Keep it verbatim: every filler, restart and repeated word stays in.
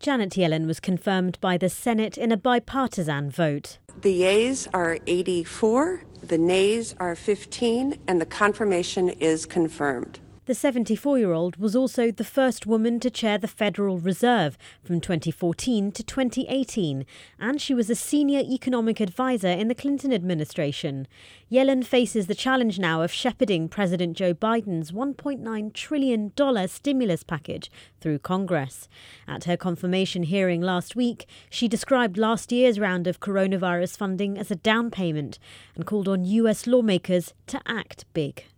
Janet Yellen was confirmed by the Senate in a bipartisan vote. The yeas are eighty-four, the nays are fifteen, and the confirmation is confirmed. The seventy-four-year-old was also the first woman to chair the Federal Reserve from twenty fourteen to twenty eighteen, and she was a senior economic advisor in the Clinton administration. Yellen faces the challenge now of shepherding President Joe Biden's one point nine trillion dollars stimulus package through Congress. At her confirmation hearing last week, she described last year's round of coronavirus funding as a down payment and called on U S lawmakers to act big.